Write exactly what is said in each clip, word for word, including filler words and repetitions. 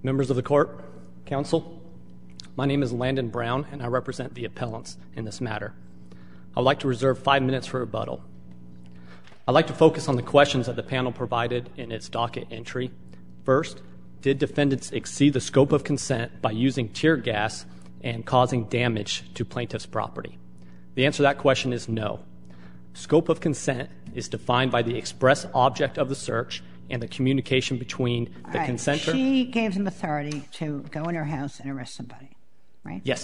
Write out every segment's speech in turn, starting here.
Members of the court, counsel, my name is Landon Brown, and I represent the appellants in this matter. I would like to reserve five minutes for rebuttal. I'd like to focus on the questions that the panel provided in its docket entry. First, did defendants exceed the scope of consent by using tear gas and causing damage to plaintiff's property? The answer to that question is no. Scope of consent is defined by the express object of the search and the communication between the right. consenter. She gave them authority to go in her house and arrest somebody, right? Yes.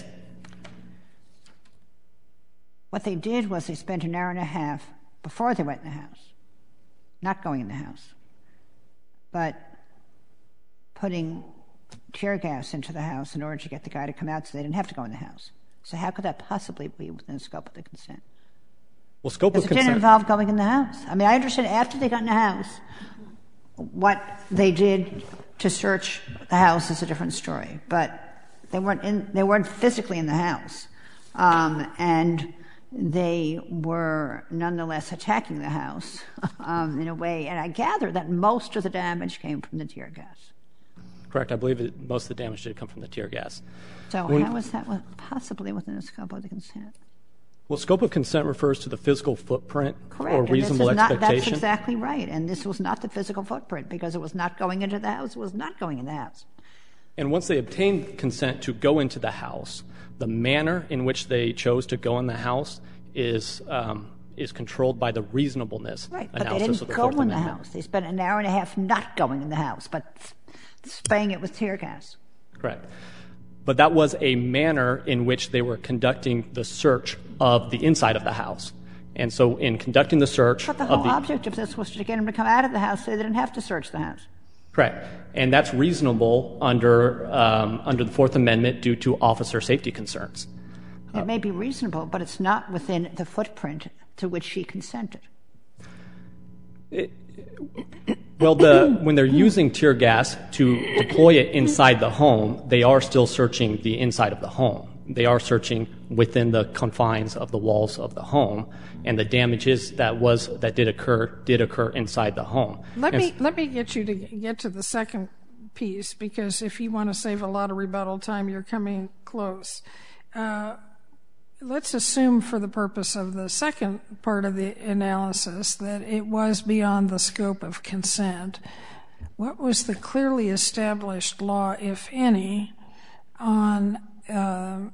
What they did was they spent an hour and a half before they went in the house, not going in the house, but putting tear gas into the house in order to get the guy to come out so they didn't have to go in the house. So how could that possibly be within the scope of the consent? Well, scope of Because it consent didn't involve going in the house. I mean, I understand after they got in the house, what they did to search the house is a different story. But they weren't in, they weren't physically in the house. Um, and they were nonetheless attacking the house um, in a way. And I gather that most of the damage came from the tear gas. Correct. I believe that most of the damage did come from the tear gas. So When, how is that possibly within the scope of the consent? Well, scope of consent refers to the physical footprint Correct. or reasonable and this is expectation. Not, that's exactly right. And this was not the physical footprint because it was not going into the house. It was not going in the house. And once they obtained consent to go into the house, the manner in which they chose to go in the house is um, is controlled by the reasonableness right. But analysis they of didn't the go Fourth in the Amendment. house. They spent an hour and a half not going in the house, but spraying it with tear gas. Correct. But that was a manner in which they were conducting the search of the inside of the house. And so in conducting the search But the of whole the object of this was to get them to come out of the house so they didn't have to search the house. Correct. And that's reasonable under um, under the Fourth Amendment due to officer safety concerns. It may be reasonable, but it's not within the footprint to which she consented. It, well, the, when they're using tear gas to deploy it inside the home, they are still searching the inside of the home. They are searching within the confines of the walls of the home, and the damages that was that did occur did occur inside the home. Let and me let me get you to get to the second piece, because if you want to save a lot of rebuttal time, you're coming close. Uh, let's assume for the purpose of the second part of the analysis that it was beyond the scope of consent. What was the clearly established law, if any, on uh,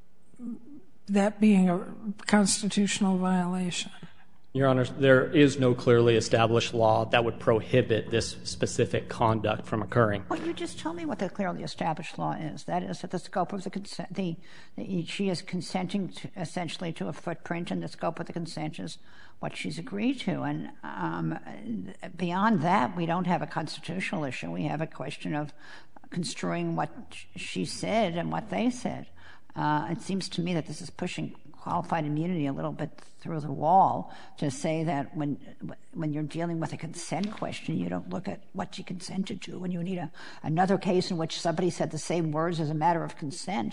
that being a constitutional violation? Your Honor, there is no clearly established law that would prohibit this specific conduct from occurring. Well, you just told me what the clearly established law is. That is that the scope of the consent, the, the she is consenting to, essentially to a footprint, and the scope of the consent is what she's agreed to. And um, beyond that, we don't have a constitutional issue. We have a question of construing what she said and what they said. Uh, it seems to me that this is pushing qualified immunity a little bit through the wall to say that when when you're dealing with a consent question, you don't look at what she consented to. When you need a, another case in which somebody said the same words as a matter of consent,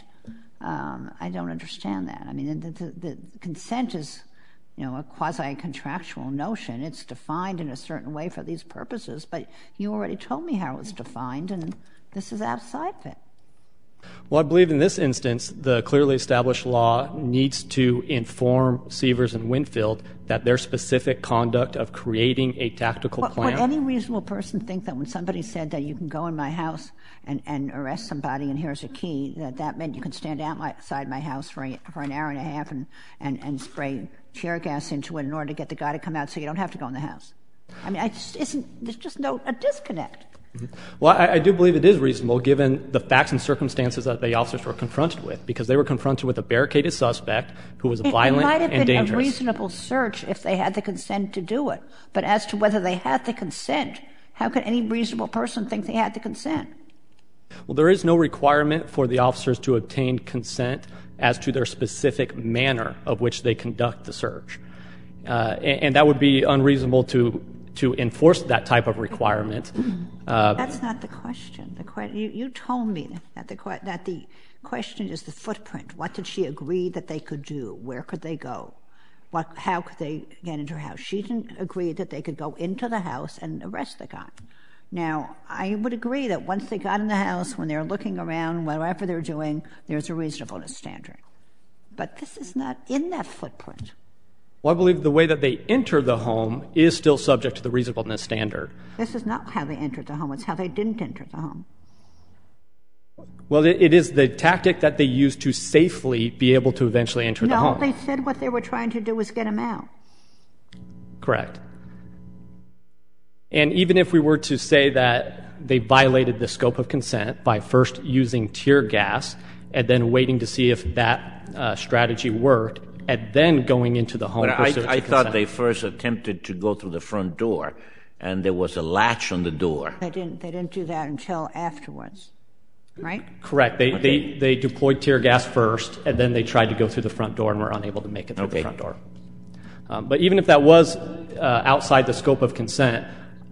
um, I don't understand that. I mean, the, the, the consent is, you know, a quasi-contractual notion. It's defined in a certain way for these purposes, but you already told me how it's defined, and this is outside of it. Well, I believe in this instance, the clearly established law needs to inform Sievers and Winfield that their specific conduct of creating a tactical But plan. Would any reasonable person think that when somebody said that you can go in my house and, and arrest somebody and here's a key, that that meant you could stand outside my house for, a, for an hour and a half and, and, and spray tear gas into it in order to get the guy to come out so you don't have to go in the house? I mean, I just isn't, there's just no a disconnect. Well, I, I do believe it is reasonable given the facts and circumstances that the officers were confronted with, because they were confronted with a barricaded suspect who was It, violent it might have and been dangerous. a reasonable search if they had the consent to do it. But as to whether they had the consent, how could any reasonable person think they had the consent? Well, there is no requirement for the officers to obtain consent as to their specific manner of which they conduct the search. Uh, and, and that would be unreasonable to to enforce that type of requirement. Uh, That's not the question. The que- you, you told me that the, que- that the question is the footprint. What did she agree that they could do? Where could they go? What, how could they get into her house? She didn't agree that they could go into the house and arrest the guy. Now, I would agree that once they got in the house, when they're looking around, whatever they're doing, there's a reasonableness standard. But this is not in that footprint. Well, I believe the way that they enter the home is still subject to the reasonableness standard. This is not how they entered the home. It's how they didn't enter the home. Well, it, it is the tactic that they used to safely be able to eventually enter no, the home. No, they said what they were trying to do was get him out. Correct. And even if we were to say that they violated the scope of consent by first using tear gas and then waiting to see if that uh, strategy worked, and then going into the home. But I, I thought they first attempted to go through the front door, and there was a latch on the door. They didn't. They didn't do that until afterwards, right? Correct. They okay. they they deployed tear gas first, and then they tried to go through the front door and were unable to make it through okay. the front door. Um, but even if that was uh, outside the scope of consent,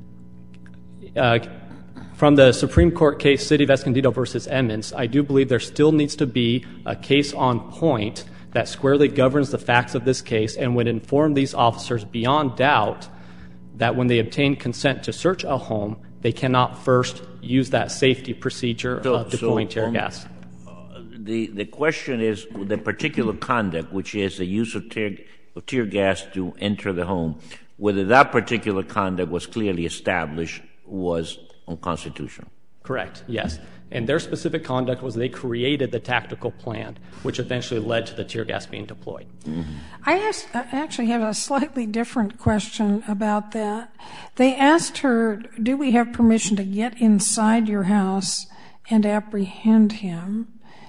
uh, from the Supreme Court case City of Escondido versus Emmons, I do believe there still needs to be a case on point that squarely governs the facts of this case and would inform these officers beyond doubt that when they obtain consent to search a home, they cannot first use that safety procedure so, of deploying so, tear um, gas. The, the question is the particular conduct, which is the use of tear, of tear gas to enter the home, whether that particular conduct was clearly established was unconstitutional. Correct, yes. And their specific conduct was they created the tactical plan, which eventually led to the tear gas being deployed. Mm-hmm. I, asked, I actually have a slightly different question about that. They asked her, do we have permission to get inside your house and apprehend him?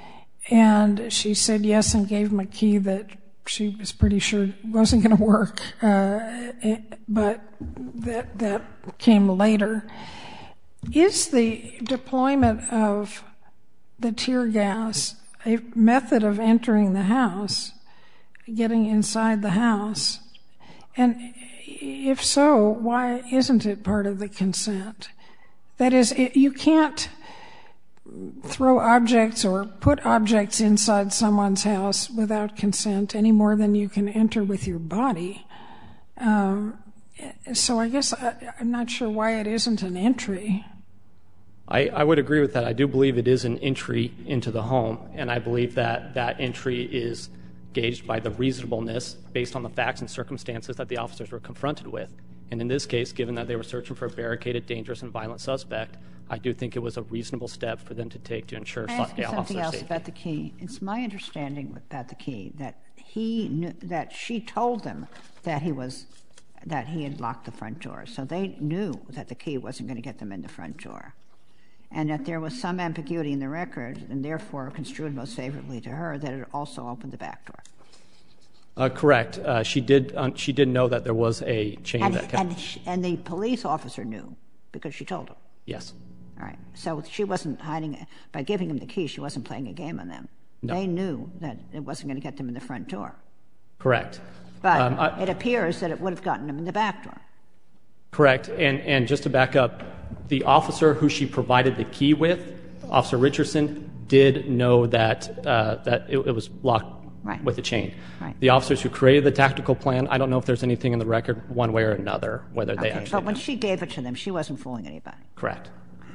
And she said yes and gave him a key that she was pretty sure wasn't going to work, uh, but that, that came later. Is the deployment of the tear gas a method of entering the house, getting inside the house? And if so, why isn't it part of the consent? That is, it, you can't throw objects or put objects inside someone's house without consent any more than you can enter with your body. Um, so I guess I, I'm not sure why it isn't an entry. I, I would agree with that. I do believe it is an entry into the home, and I believe that that entry is gauged by the reasonableness based on the facts and circumstances that the officers were confronted with. And in this case, given that they were searching for a barricaded, dangerous, and violent suspect, I do think it was a reasonable step for them to take to ensure Can I ask you officer something else safety. about the key? It's my understanding about the key that he knew, that she told them that he was that he had locked the front door, so they knew that the key wasn't going to get them in the front door, and that there was some ambiguity in the record, and therefore construed most favorably to her, that it also opened the back door. Uh, correct. Uh, she did. Um, she did know that there was a chain And, that kept. and, she, and the police officer knew because she told him. Yes. All right. So she wasn't hiding it. By giving him the key, she wasn't playing a game on them. No. They knew that it wasn't going to get them in the front door. Correct. But um, I, it appears that it would have gotten them in the back door. Correct. And and just to back up, the officer who she provided the key with, Officer Richardson, did know that uh, that it, it was locked right. with a chain. Right. The officers who created the tactical plan, I don't know if there's anything in the record one way or another, whether they Okay. actually But when know. she gave it to them, she wasn't fooling anybody. Correct.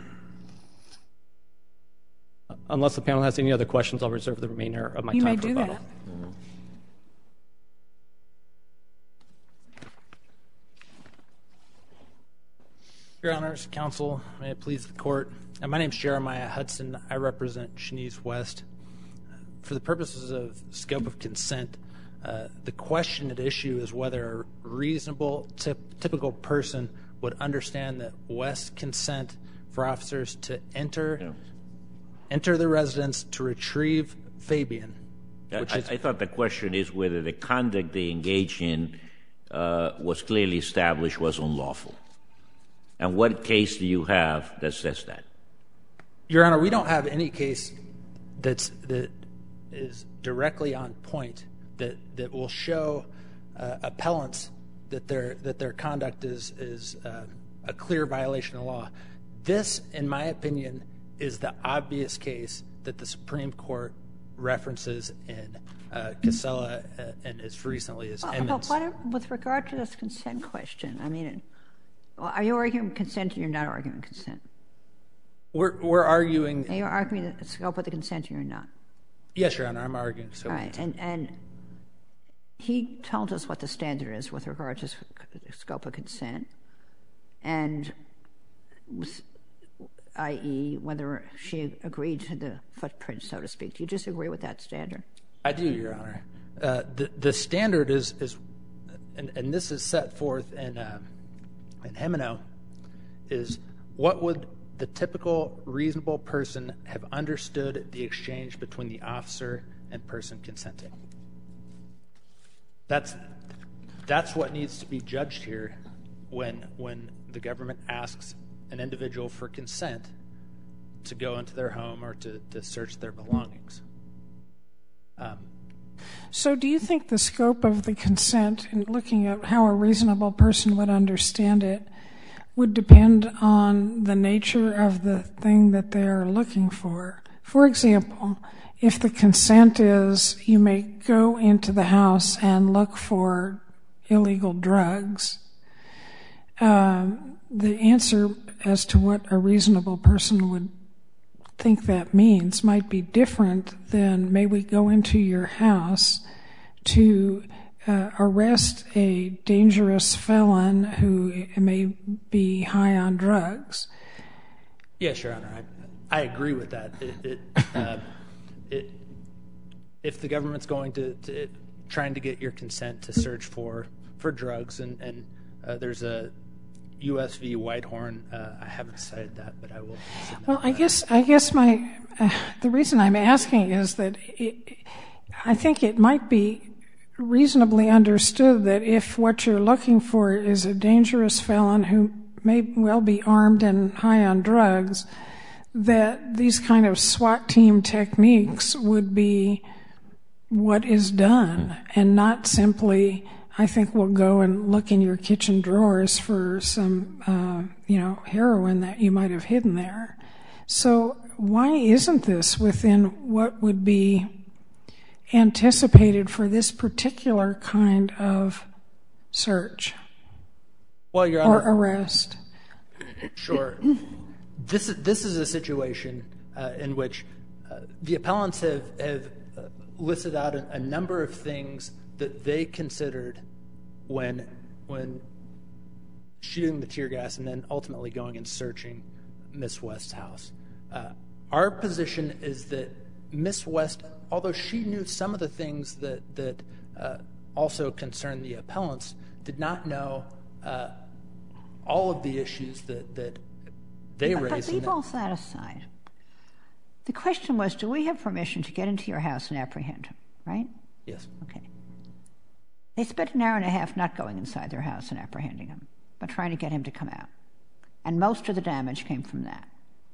Unless the panel has any other questions, I'll reserve the remainder of my You time may for do rebuttal. that. Mm-hmm. Your Honors, Counsel, may it please the Court. Uh, my name is Jeremiah Hudson. I represent Shanice West. For the purposes of scope of consent, uh, the question at issue is whether a reasonable, tip, typical person would understand that West's consent for officers to enter Yeah. enter the residence to retrieve Fabian. I, Which I, is, I thought the question is whether the conduct they engaged in uh, was clearly established was unlawful. And what case do you have that says that? Your Honor, we don't have any case that's that is directly on point that, that will show uh, appellants that their that their conduct is is uh, a clear violation of law. This, in my opinion, is the obvious case that the Supreme Court references in uh, Casella uh, and as recently as Well, Emmons. but what, with regard to this consent question, I mean, Well, are you arguing consent or you're not arguing consent? We're, we're arguing... Are you arguing the scope of the consent or you're not? Yes, Your Honor, I'm arguing scope All right, and, and he told us what the standard is with regard to scope of consent, and that is whether she agreed to the footprint, so to speak. Do you disagree with that standard? I do, Your Honor. Uh, the, the standard is, is and, and this is set forth in, uh, in Himeno, is what would the typical reasonable person have understood the exchange between the officer and person consenting. That's, that's what needs to be judged here when, when the government asks an individual for consent to go into their home or to, to search their belongings. Um, so do you think the scope of the consent, in looking at how a reasonable person would understand it, would depend on the nature of the thing that they are looking for? For example, if the consent is you may go into the house and look for illegal drugs, um, the answer as to what a reasonable person would think that means might be different than may we go into your house to uh, arrest a dangerous felon who may be high on drugs. Yes, Your Honor, I, I agree with that. It, it, uh, it, if the government's going to, to trying to get your consent to search for for drugs, and, and uh, there's a U S v. Whitehorn. Uh, I haven't cited that, but I will. Well, I guess I guess my uh, the reason I'm asking is that it, I think it might be reasonably understood that if what you're looking for is a dangerous felon who may well be armed and high on drugs, that these kind of SWAT team techniques would be what is done, and not simply, I think we'll go and look in your kitchen drawers for some, uh, you know, heroin that you might have hidden there. So why isn't this within what would be anticipated for this particular kind of search well, Your Honor, or arrest? Sure. This is, this is a situation uh, in which uh, the appellants have, have uh, listed out a, a number of things that they considered when when shooting the tear gas and then ultimately going and searching Miss West's house. Uh, our position is that Miss West, although she knew some of the things that, that uh, also concerned the appellants, did not know uh, all of the issues that, that they but, raised. But leave all that aside. The question was, do we have permission to get into your house and apprehend him, right? Yes. Okay. They spent an hour and a half not going inside their house and apprehending him, but trying to get him to come out. And most of the damage came from that.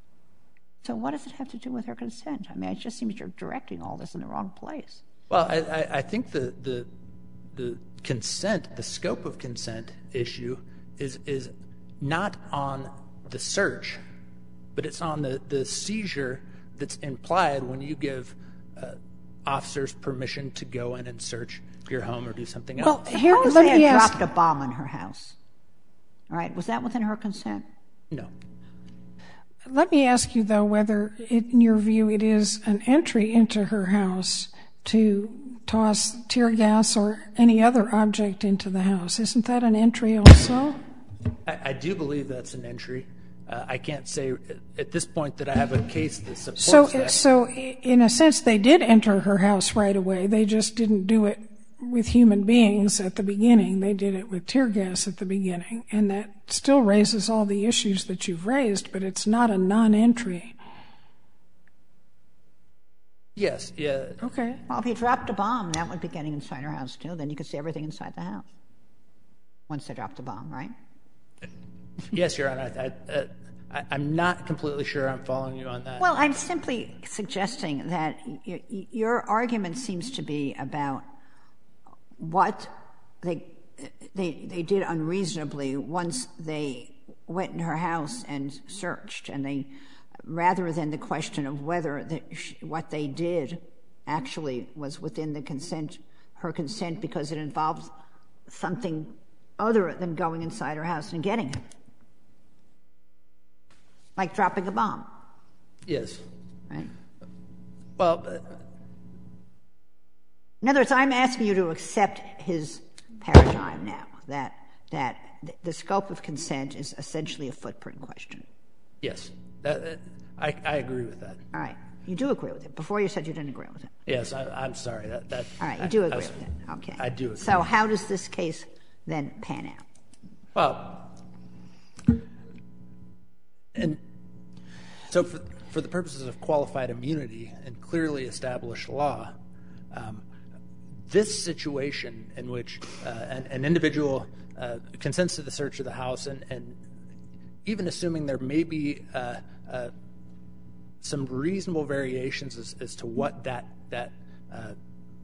So what does it have to do with her consent? I mean, it just seems you're directing all this in the wrong place. Well, I, I, I think the, the the consent, the scope of consent issue is is not on the search, but it's on the, the seizure that's implied when you give uh, officers permission to go in and search your home or do something else. Well, here, let me they had ask. dropped a bomb on her house. All right, was that within her consent? No. Let me ask you, though, whether, in your view, it is an entry into her house to toss tear gas or any other object into the house. Isn't that an entry also? I, I do believe that's an entry. Uh, I can't say at this point that I have a case that supports so, that. So, in a sense, they did enter her house right away. They just didn't do it with human beings at the beginning. They did it with tear gas at the beginning. And that still raises all the issues that you've raised, but it's not a non-entry. Yes, yeah. Okay. Well, if you dropped a bomb, that would be getting inside her house, too. Then you could see everything inside the house once they dropped the bomb, right? Yes, Your Honor. I, I, I, I'm not completely sure I'm following you on that. Well, I'm simply suggesting that y y your argument seems to be about what they, they, they did unreasonably once they went in her house and searched, and they, rather than the question of whether the, what they did actually was within the consent, her consent, because it involved something other than going inside her house and getting him. Like dropping a bomb. Yes. Right? Well, uh, in other words, I'm asking you to accept his paradigm now, that that the scope of consent is essentially a footprint question. yes. That, uh, I, I agree with that. All right. You do agree with it. Before you said you didn't agree with it. Yes, I, I'm sorry. That, that, All right. You I- do I agree was- with it. Okay. I do agree. So how does this case then pan out? Well, and so for, for the purposes of qualified immunity and clearly established law, um, this situation in which uh, an, an individual uh, consents to the search of the house, and, and even assuming there may be uh, uh, some reasonable variations as, as to what that that uh,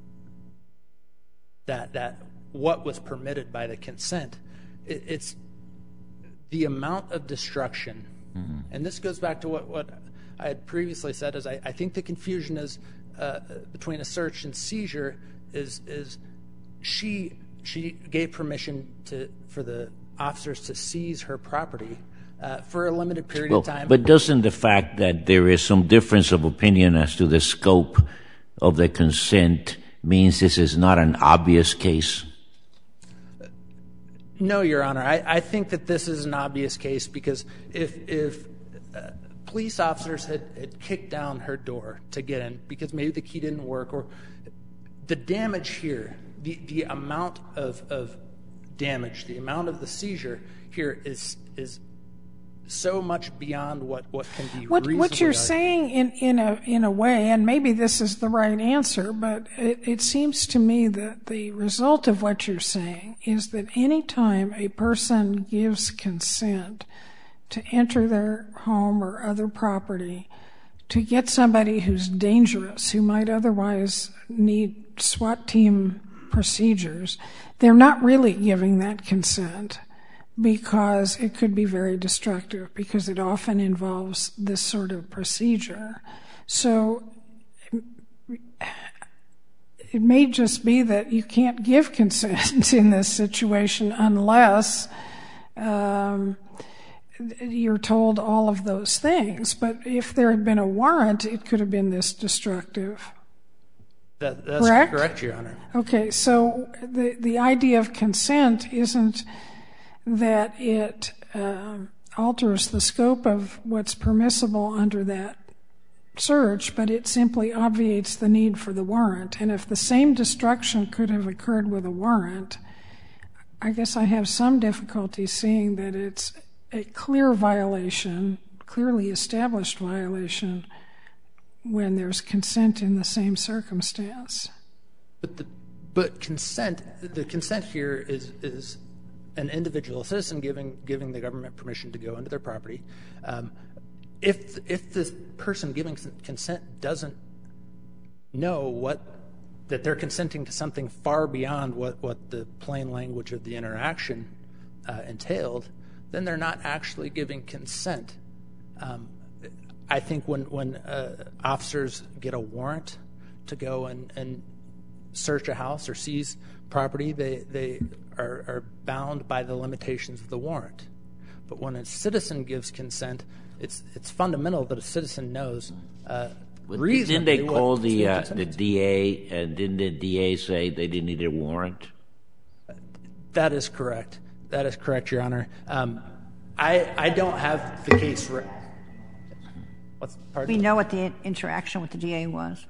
that that what was permitted by the consent, it, it's the amount of destruction. Mm-hmm. And this goes back to what, what I had previously said, is I, I think the confusion is uh, between a search and seizure is is she she gave permission to for the officers to seize her property uh, for a limited period well, of time. But doesn't the fact that there is some difference of opinion as to the scope of the consent means this is not an obvious case? No, Your Honor. I, I think that this is an obvious case because if if uh, police officers had, had kicked down her door to get in because maybe the key didn't work, or the damage here, the, the amount of, of damage, the amount of the seizure here is is so much beyond what, what can be What, reasonably what you're argued. saying in, in a in a way, and maybe this is the right answer, but it, it seems to me that the result of what you're saying is that any time a person gives consent to enter their home or other property to get somebody who's dangerous, who might otherwise need SWAT team procedures, they're not really giving that consent, because it could be very destructive, because it often involves this sort of procedure. So it may just be that you can't give consent in this situation unless um, you're told all of those things. But if there had been a warrant, it could have been this destructive. That, that's correct? correct, Your Honor. Okay, so the, the idea of consent isn't that it um, alters the scope of what's permissible under that search, but it simply obviates the need for the warrant. And if the same destruction could have occurred with a warrant, I guess I have some difficulty seeing that it's a clear violation, clearly established violation, when there's consent in the same circumstance. But the but consent, the consent here is is an individual citizen giving giving the government permission to go into their property. Um, if if this person giving consent doesn't know what that they're consenting to something far beyond what, what the plain language of the interaction uh, entailed, then they're not actually giving consent. Um, I think when when uh, officers get a warrant to go and, and search a house or seize property, they they are, are bound by the limitations of the warrant. But when a citizen gives consent, it's it's fundamental that a citizen knows uh, reasonably. Didn't they call what the uh, consent the is. D A, and didn't the D A say they didn't need a warrant? That is correct. That is correct, Your Honor. Um, I I don't have the case. Re- What's pardon? We know what the interaction with the D A was.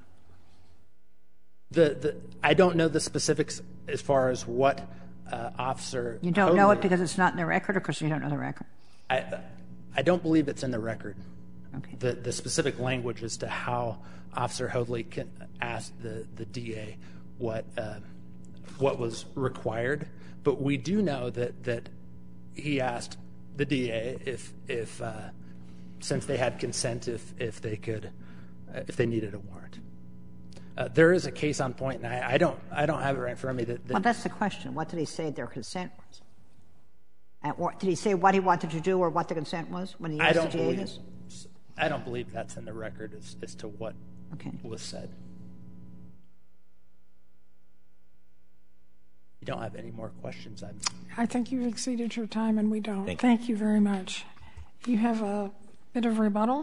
The, the I don't know the specifics as far as what uh, officer. You don't know it Hoadley- because it's not in the record, or because you don't know the record? I I don't believe it's in the record. Okay. The the specific language as to how Officer Hoadley can ask the the D A what uh, what was required, but we do know that that he asked the D A if if uh, since they had consent, if if they could uh, if they needed a warrant. Uh, there is a case on point, and I, I don't I don't have it right in front of me. That, that Well, that's the question. What did he say their consent was? At what, did he say what he wanted to do or what the consent was when he I asked don't the D A believe this? I don't believe that's in the record as, as to what Okay. was said. You don't have any more questions? I'm I think you've exceeded your time, and we don't. Thank you. Thank you very much. You have a Bit of rebuttal.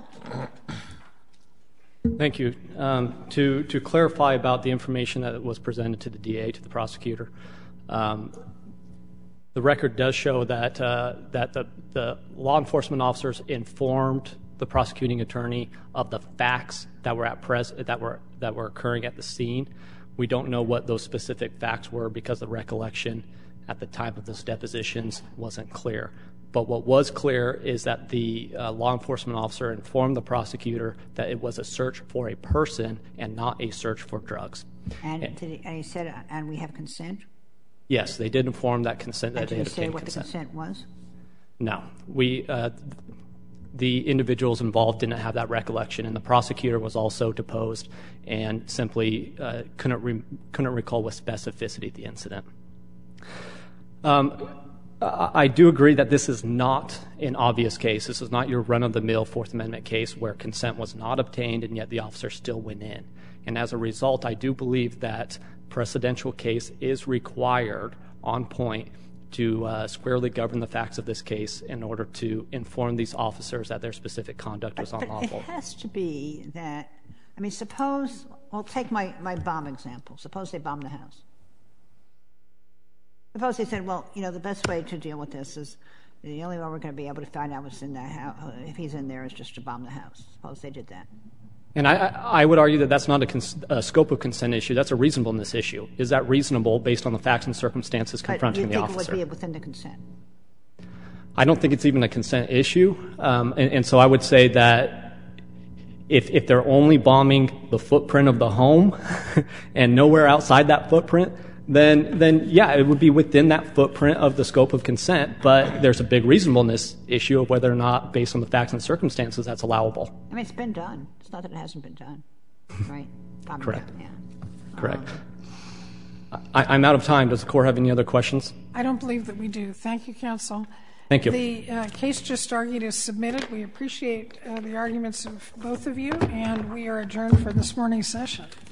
Thank you. Um, to, to clarify about the information that was presented to the D A, to the prosecutor, um, the record does show that uh, that the, the law enforcement officers informed the prosecuting attorney of the facts that were at pres that were that were occurring at the scene. We don't know what those specific facts were because the recollection at the time of those depositions wasn't clear. But what was clear is that the uh, law enforcement officer informed the prosecutor that it was a search for a person and not a search for drugs. And, and, did he, and he said, and we have consent? Yes, they did inform that consent that and they had obtained consent. Did he say what consent. the consent was? No. We, uh, the individuals involved didn't have that recollection, and the prosecutor was also deposed and simply uh, couldn't, re couldn't recall with specificity the incident. Um, I do agree that this is not an obvious case. This is not your run-of-the-mill Fourth Amendment case where consent was not obtained and yet the officer still went in. And as a result, I do believe that precedential case is required on point to uh, squarely govern the facts of this case in order to inform these officers that their specific conduct was but, unlawful. But it has to be that, I mean, suppose, well, take my, my bomb example. Suppose they bomb the house. Suppose they said, well, you know, the best way to deal with this is the only way we're going to be able to find out what's in that house, if he's in there, is just to bomb the house. Suppose they did that. And I, I would argue that that's not a, cons a scope of consent issue. That's a reasonableness issue. Is that reasonable based on the facts and circumstances confronting the officer? But you think it would be within the consent? I don't think it's even a consent issue. Um, and, and so I would say that if, if they're only bombing the footprint of the home and nowhere outside that footprint, then, then yeah, it would be within that footprint of the scope of consent, but there's a big reasonableness issue of whether or not, based on the facts and circumstances, that's allowable. I mean, it's been done. It's not that it hasn't been done, right? Bombing Correct. Down, yeah. Correct. Um, I, I'm out of time. Does the Court have any other questions? I don't believe that we do. Thank you, counsel. Thank you. The uh, case just argued is submitted. We appreciate uh, the arguments of both of you, and we are adjourned for this morning's session.